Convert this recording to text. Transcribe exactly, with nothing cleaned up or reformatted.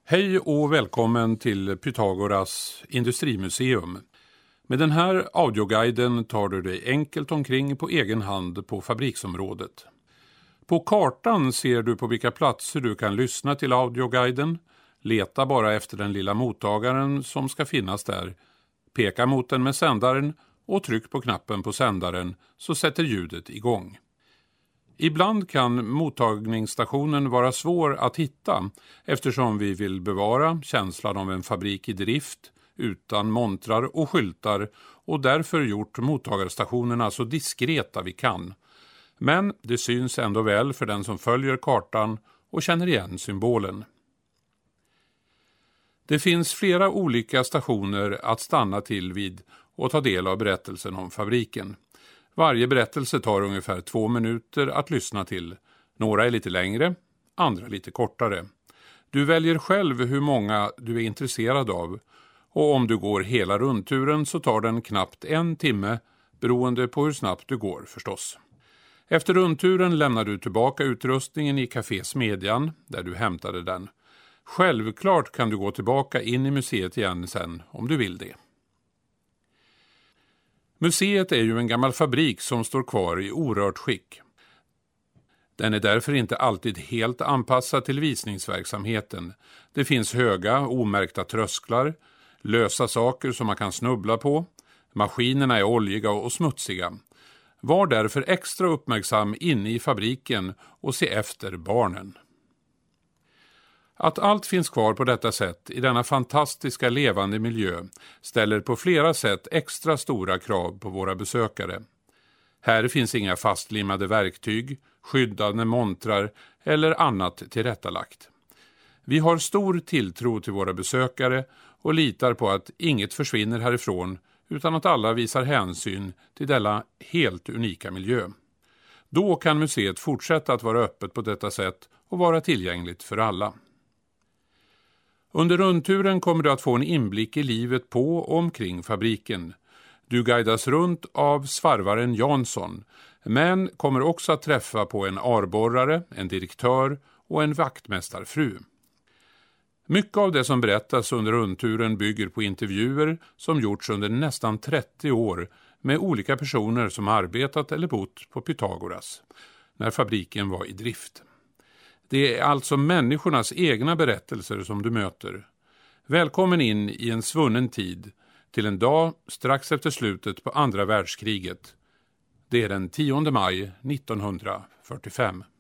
Hej och välkommen till Pythagoras industrimuseum. Med den här audioguiden tar du dig enkelt omkring på egen hand på fabriksområdet. På kartan ser du på vilka platser du kan lyssna till audioguiden. Leta bara efter den lilla mottagaren som ska finnas där. Peka mot den med sändaren och tryck på knappen på sändaren så sätter ljudet igång. Ibland kan mottagningsstationen vara svår att hitta eftersom vi vill bevara känslan av en fabrik i drift utan montrar och skyltar och därför gjort mottagarstationerna så diskreta vi kan. Men det syns ändå väl för den som följer kartan och känner igen symbolen. Det finns flera olika stationer att stanna till vid och ta del av berättelsen om fabriken. Varje berättelse tar ungefär två minuter att lyssna till. Några är lite längre, andra lite kortare. Du väljer själv hur många du är intresserad av. Och om du går hela rundturen så tar den knappt en timme, beroende på hur snabbt du går förstås. Efter rundturen lämnar du tillbaka utrustningen i Café Smedjan, där du hämtade den. Självklart kan du gå tillbaka in i museet igen sen, om du vill det. Museet är ju en gammal fabrik som står kvar i orört skick. Den är därför inte alltid helt anpassad till visningsverksamheten. Det finns höga, omärkta trösklar, lösa saker som man kan snubbla på. Maskinerna är oljiga och smutsiga. Var därför extra uppmärksam inne i fabriken och se efter barnen. Att allt finns kvar på detta sätt i denna fantastiska levande miljö ställer på flera sätt extra stora krav på våra besökare. Här finns inga fastlimmade verktyg, skyddande montrar eller annat tillrättalagt. Vi har stor tilltro till våra besökare och litar på att inget försvinner härifrån utan att alla visar hänsyn till denna helt unika miljö. Då kan museet fortsätta att vara öppet på detta sätt och vara tillgängligt för alla. Under rundturen kommer du att få en inblick i livet på och omkring fabriken. Du guidas runt av svarvaren Jansson, men kommer också att träffa på en arborrare, en direktör och en vaktmästarfru. Mycket av det som berättas under rundturen bygger på intervjuer som gjorts under nästan trettio år med olika personer som arbetat eller bott på Pythagoras, när fabriken var i drift. Det är alltså människornas egna berättelser som du möter. Välkommen in i en svunnen tid till en dag strax efter slutet på andra världskriget. Det är den tionde maj nittonhundrafyrtiofem.